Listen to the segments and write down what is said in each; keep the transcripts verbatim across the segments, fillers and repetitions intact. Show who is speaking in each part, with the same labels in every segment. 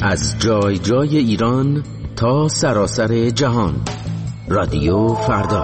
Speaker 1: از جای جای ایران تا سراسر جهان. رادیو فردا.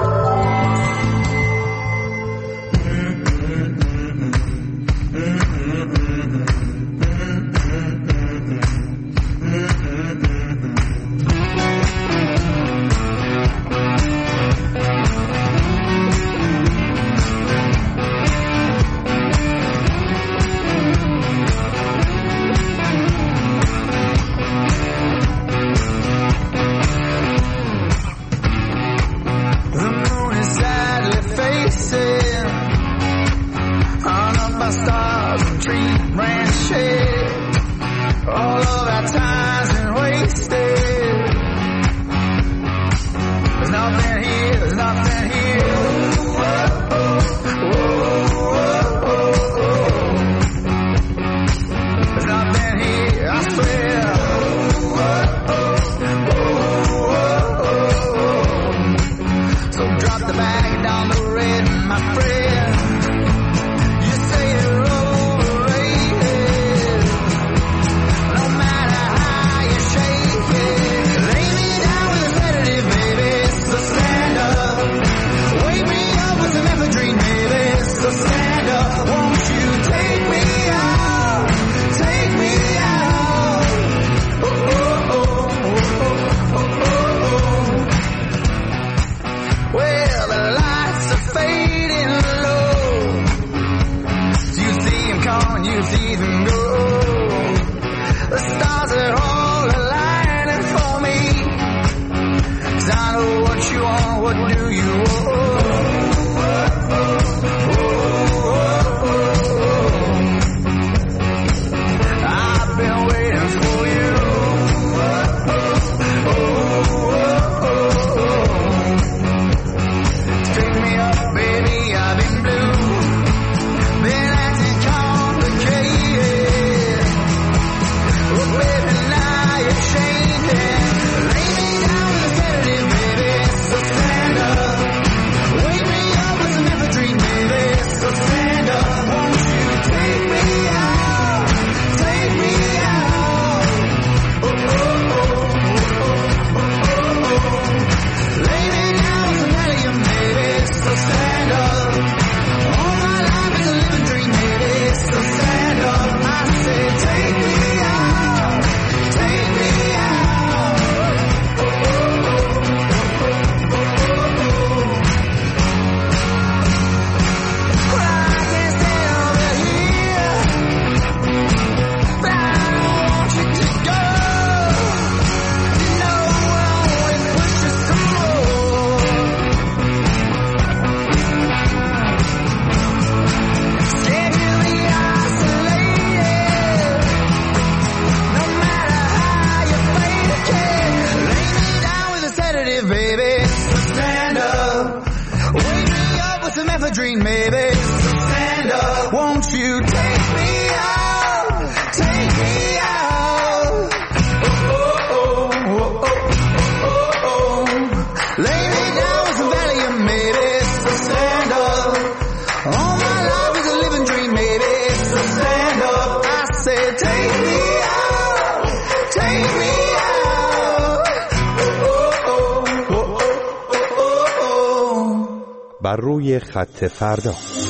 Speaker 2: بر روی خط فردا.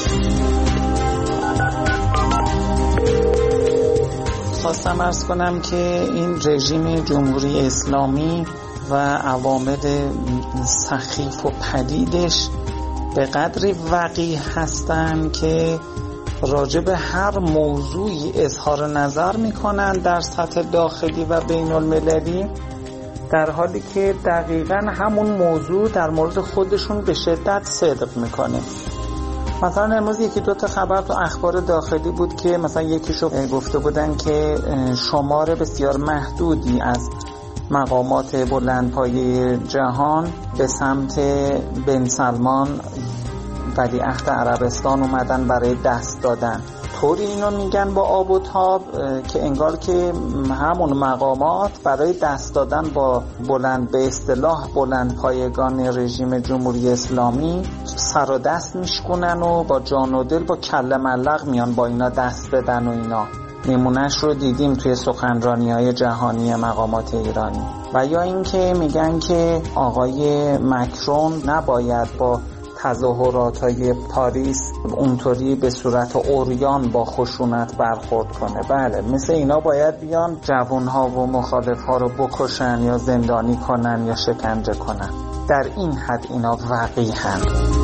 Speaker 3: خواستم عرض کنم که این رژیم جمهوری اسلامی و عوامل سخیف و پلیدش به قدری وقیح هستن که راجع به هر موضوعی اظهار نظر میکنن در سطح داخلی و بین المللی، در حالی که دقیقاً همون موضوع در مورد خودشون به شدت صدق میکنه. مثلا امروز یکی دو تا خبر تو اخبار داخلی بود که مثلا یکیشو گفته بودن که شمار بسیار محدودی از مقامات بلندپایه جهان به سمت بن سلمان ولیعهد عربستان اومدن برای دست دادن. طوری اینو میگن با آب و تاب که انگار که همون مقامات برای دست دادن با بلند به اصطلاح بلند پایگان رژیم جمهوری اسلامی سر و دست میشکنن و با جان و دل با کله ملق میان با اینا دست بدن و اینا. نمونهش رو دیدیم توی سخنرانی‌های جهانی مقامات ایرانی. و یا اینکه میگن که آقای مکرون نباید با تظاهرات‌های پاریس اونطوری به صورت عریان با خشونت برخورد کنه. بله، مثل اینا باید بیان جوان‌ها و مخالف‌ها رو بکشن یا زندانی کنن یا شکنجه کنن. در این حد اینا وقیحن.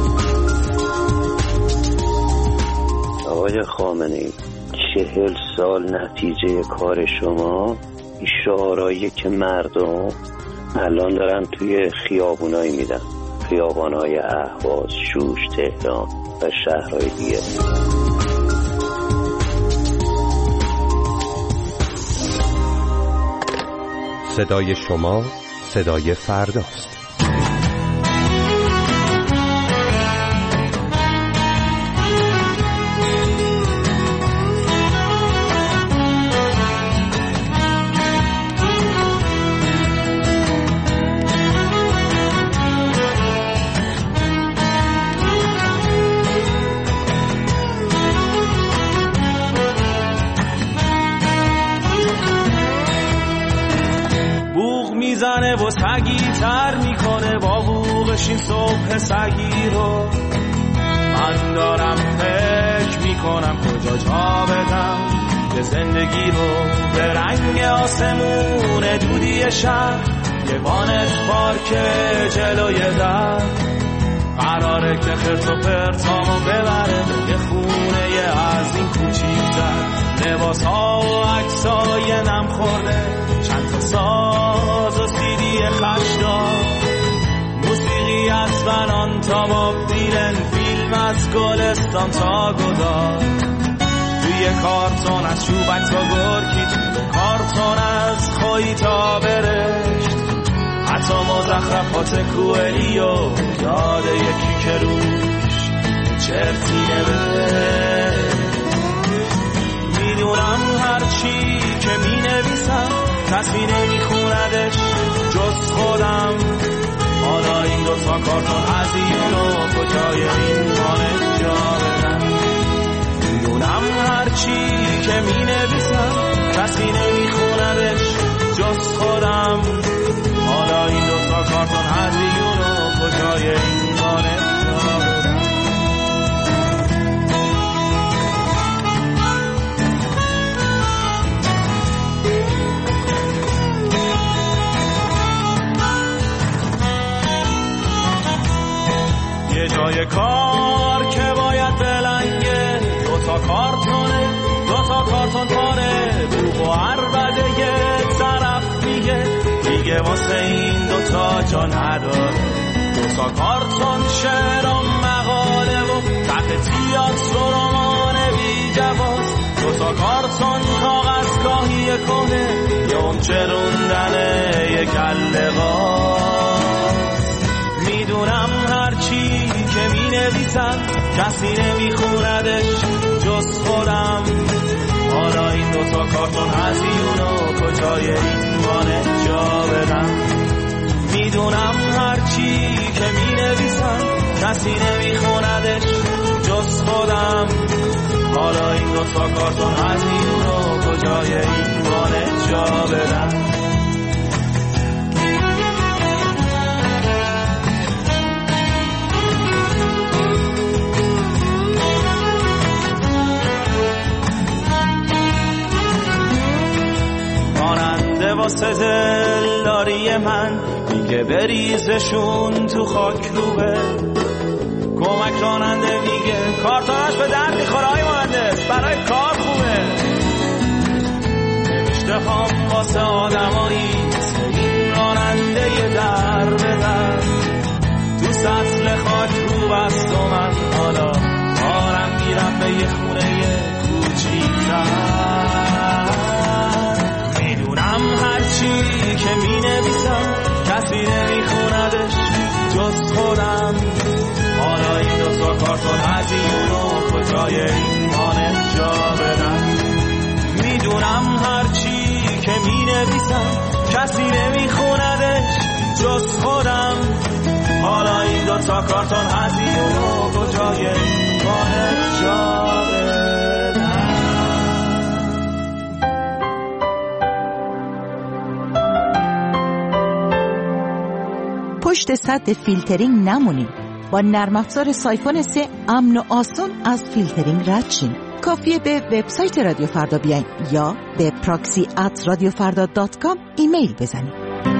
Speaker 4: آقای خامنه‌ای، چهل سال نتیجه کار شما شعارهایی که مردم الان دارن توی خیابونایی میدن، خیابانهای اهواز، شوش، تهران و شهرهای دیگه.
Speaker 2: صدای شما صدای فرداست.
Speaker 5: میزنه و سگی تر میکنه با بوغش این صبح سگی رو. من دارم فکر میکنم کجا جا بدم به زندگی رو. به رنگ آسمون دودی شهر یه وانت پارک جلوی در قراره که خرت و پرتامو ببره یه خونه یه از این کوچیک‌تر. لباس ها و عکسای نم خورده، چند تا ساز و سیدی خشدار، موسیقی از بنان تا باب دیلن، فیلم از گلستان تا گدار. توی کارتون از چوبک تا گرکی، توی کارتون از خوی تا برشت، حتی مزخرفات کوئلیو یاد یکی که روش چرتی نوشت. میدونم هرچی که می نویسم کسی نمیخوندش جز خودم. حالا این دوتا کارتون هزیونو کجای این مانه جا بدم. میدونم هرچی که می نویسم کسی نمیخوندش جز خودم. حالا این دوتا کارتون هزیونو کجای این مانه جا بدم. یه جای کار که باید بلنگه، دوتا کارتونه دوتا کارتون پاره، بوق و عربده یه طرف میگه دیگه واسه این دوتا جا نداره. دوتا کارتون شعر و مقاله و تحت تیاتر و رمان بی جواز، دوتا کارتون کاغذگاهی کنه یه اون چروندنه یه کله باز. میدونم هرچی که می نویسم کسی نمیخوندش جز خودم. حالا این دوتا کارتون هزیونو کجای این مانه جا بدم. میدونم هرچی که می نویسم کسی نمیخوندش جز خودم. حالا این دوتا کارتون هزیونو کجای این مانه جا بدم. واسه دلداری من میگه بریزشون تو خاک روبه. کمک راننده میگه کارتوناش به درد میخوره های مهندس، برای کار خوبه. نوشته هم واسه آدمایی این راننده یه در به در، تو سطل خاک رو بست و من حالا آرم میرم به یه خونه کوچیک‌تر. هرچی که می نویسم کسی نمیخوندش جز خودم. حالا این دوتا کارتون هزیونو کجای این مانه جا بدم. میدونم هرچی که می نویسم کسی نمیخوندش جز خودم. حالا این دوتا کارتون هزیونو کجای این مانه جا بدم.
Speaker 6: پشت سد فیلترینگ نمونید. با نرم افزار سایفون سه امن و آسون از فیلترینگ رد شین. کافیه به وبسایت رادیو فردا بیاین یا به پراکسی ات رادیو فردا دات کام ایمیل بزنید.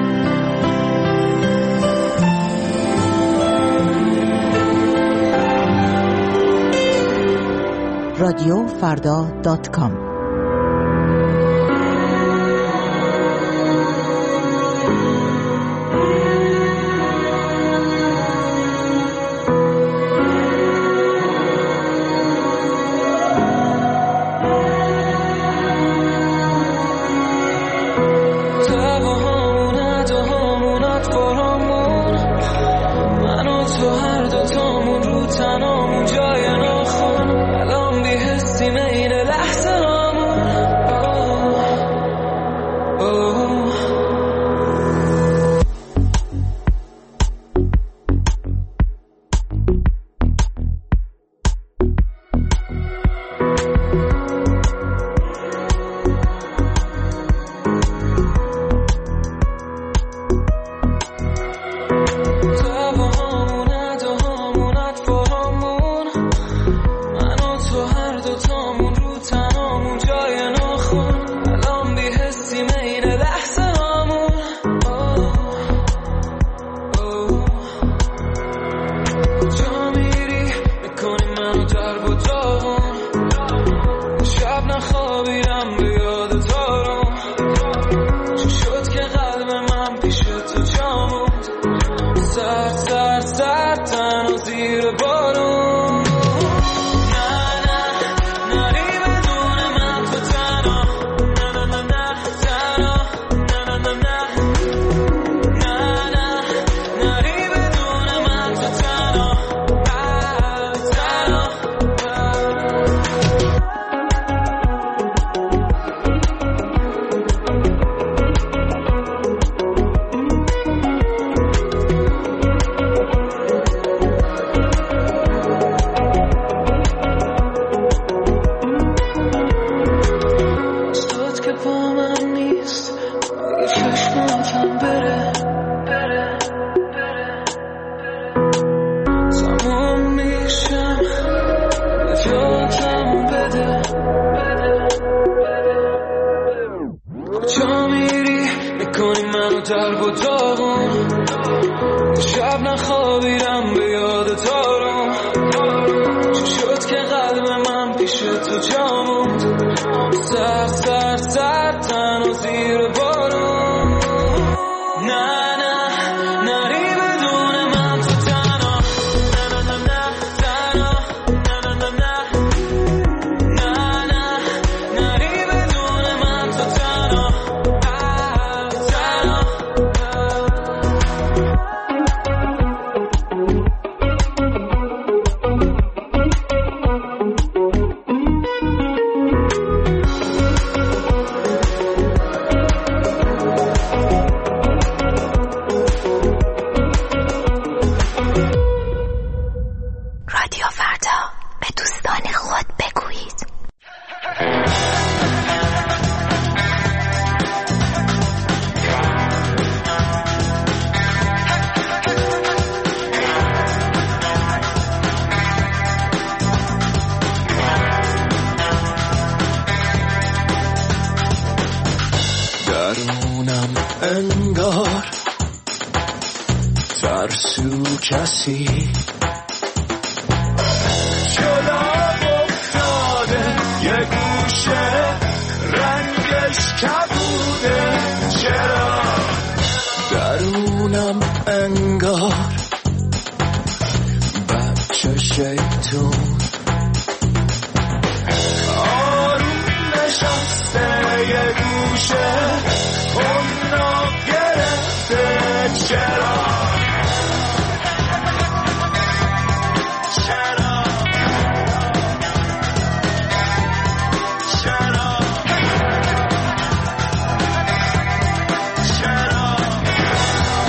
Speaker 6: رادیو فردا دات کام.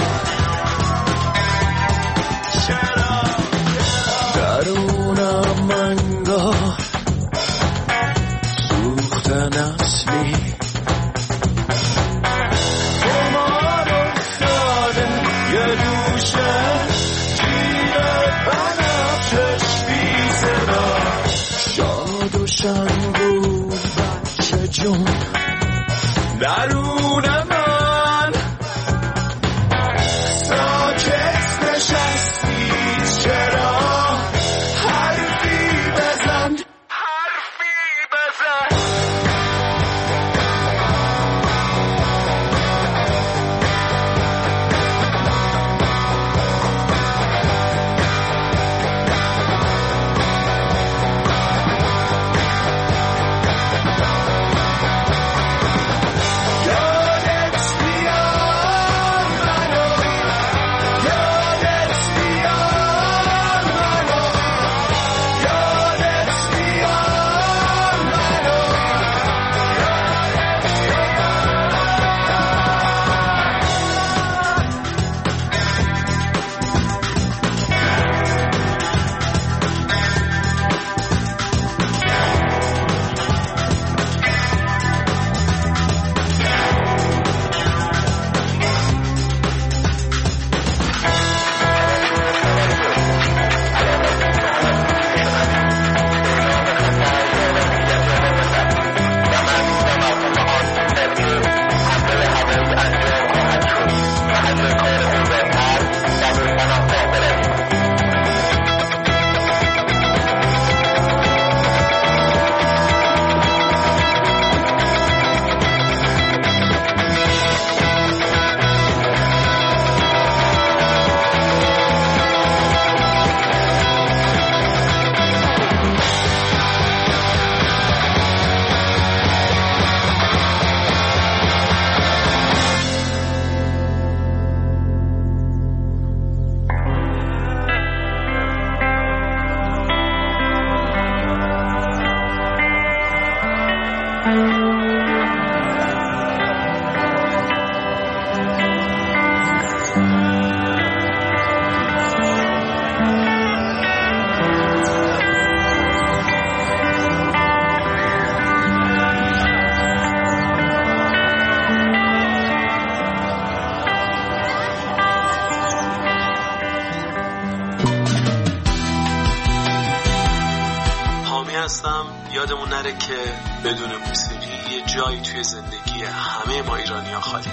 Speaker 7: درونم
Speaker 5: روشن بود بچه جون درون من ساکت نشستی چرا حرفی بزن حرفی بزن
Speaker 7: یادمون نره که بدون موسیقی یه جایی توی زندگی همه ما ایرانی‌ها خالی.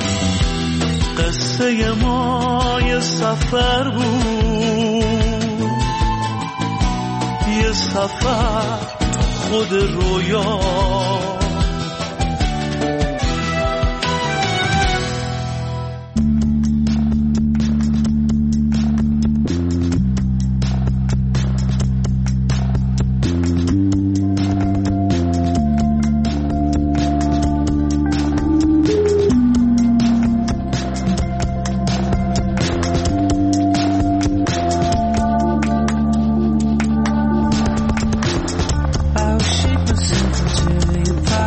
Speaker 5: قصه ما یه سفر بود، یه سفر خود رویا،
Speaker 8: I'll shape myself into your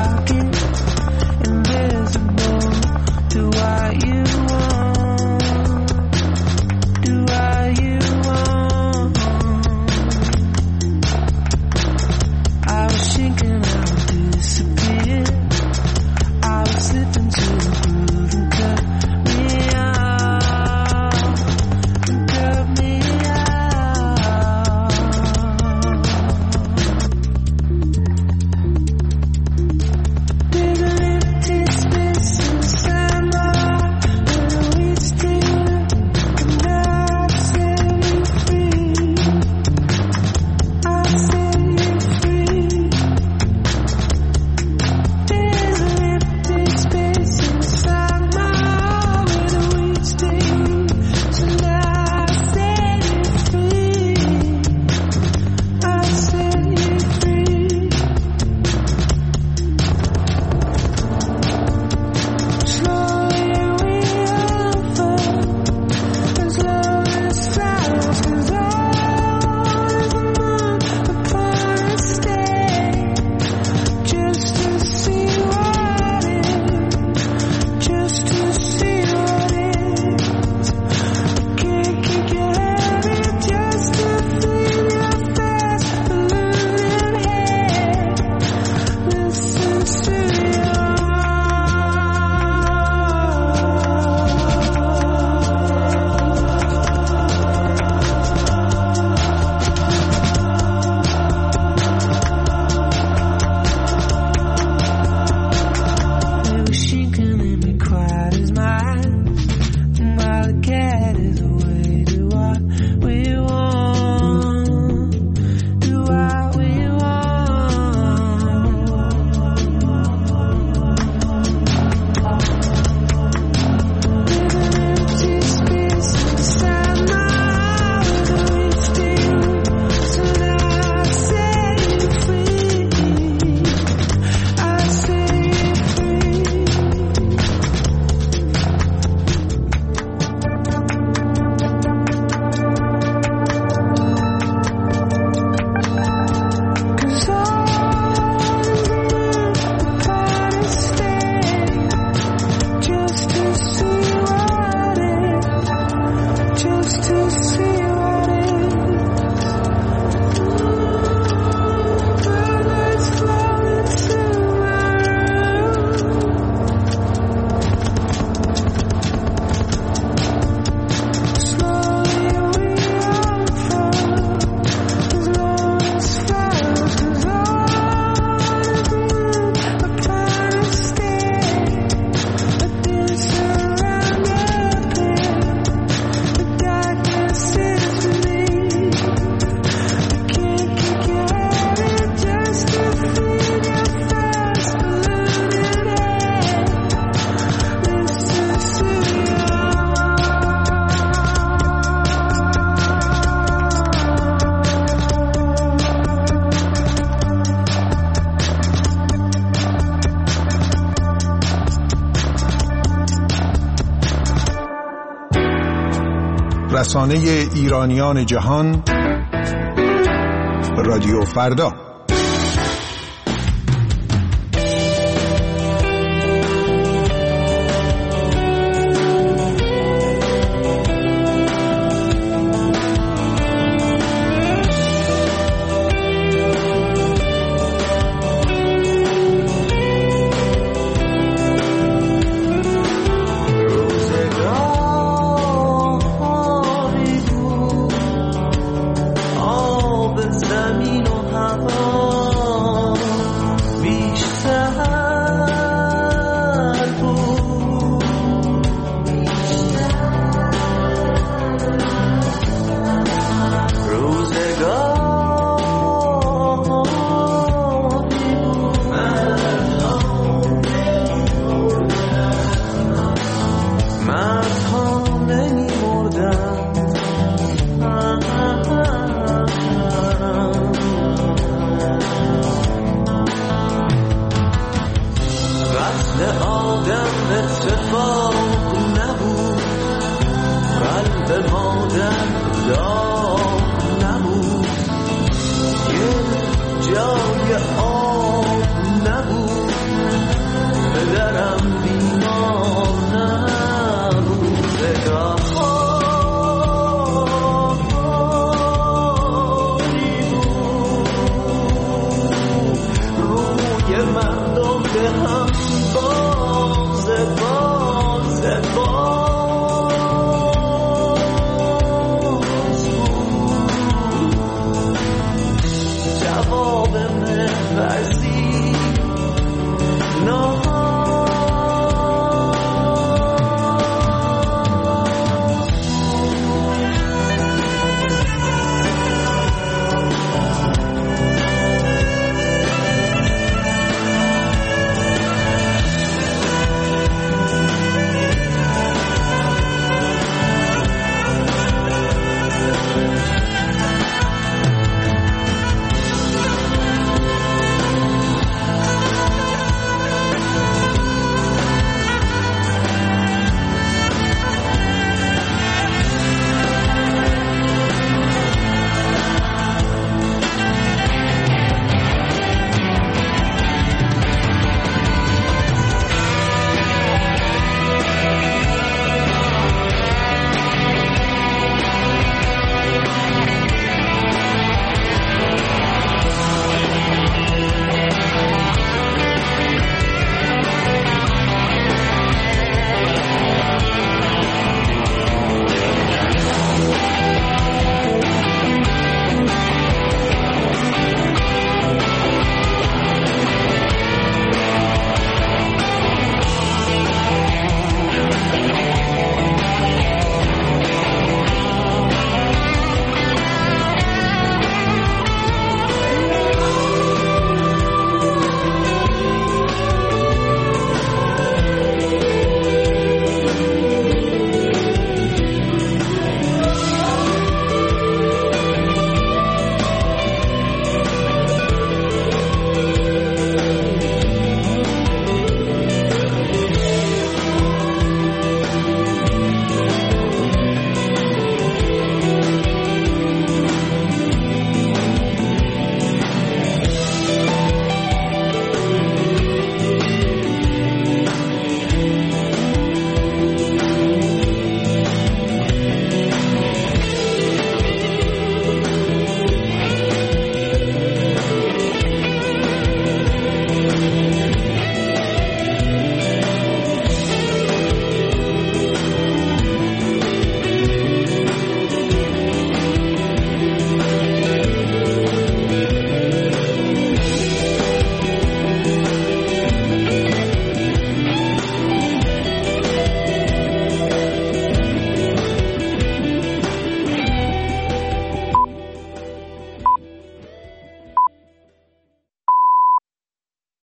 Speaker 8: رسانه ایرانیان جهان، رادیو فردا.
Speaker 5: مردم به هم